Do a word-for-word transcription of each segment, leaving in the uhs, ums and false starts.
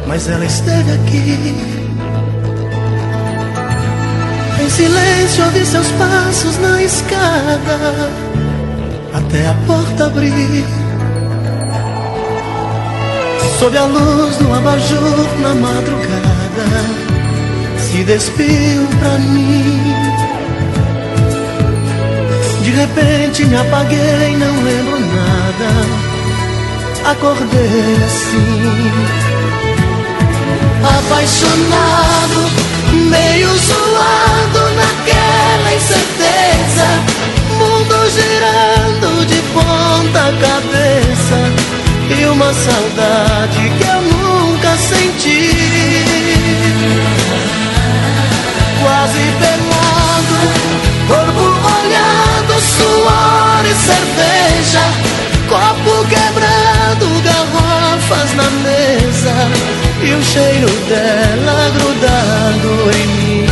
mas ela esteve aqui. Em silêncio ouvi seus passos na escada, até a porta abrir. Sob a luz do abajur na madrugada, se despiu pra mim. De repente me apaguei, não lembro nada. Acordei assim, apaixonado, meio zoado naquela incerteza. Mundo girando de ponta cabeça e uma saudade que eu nunca senti. Quase pelado, corpo molhado, suor e cerveja, copo quebrado, garrafas na mesa e o cheiro dela grudado em mim.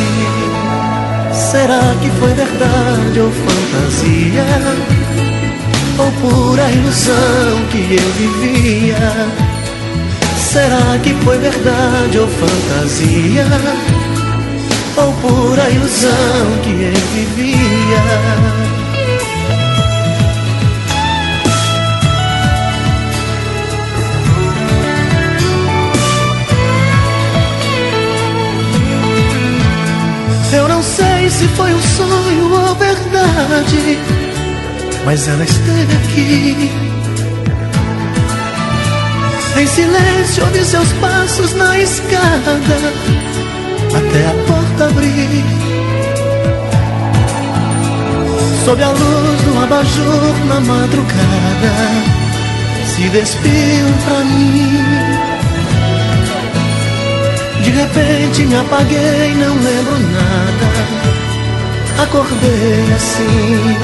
Será que foi verdade ou fantasia, ou pura ilusão que eu vivia? Será que foi verdade ou fantasia, ou pura ilusão que eu vivia? Eu não sei se foi um sonho ou verdade, mas ela esteve aqui. Em silêncio ouvi seus passos na escada, até a porta abrir. Sob a luz do abajur na madrugada, se despiu pra mim. De repente me apaguei, não lembro nada. Acordei assim,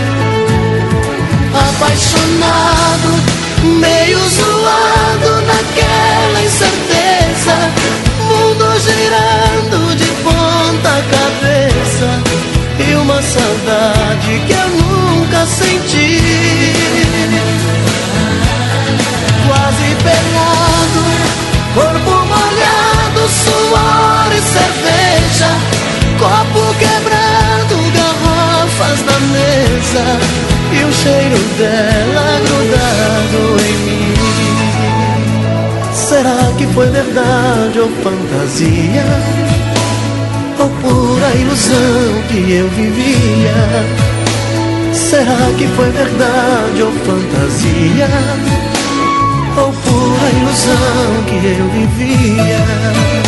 apaixonado, meio zoado naquela incerteza. Mundo girando de ponta cabeça e uma saudade que eu nunca senti. Quase pelado, corpo molhado, suor e cerveja, copo quebrado, garrafas na mesa e o cheiro dela grudado em mim. Será que foi verdade ou fantasia, ou pura ilusão que eu vivia? Será que foi verdade ou fantasia, ou pura ilusão que eu vivia?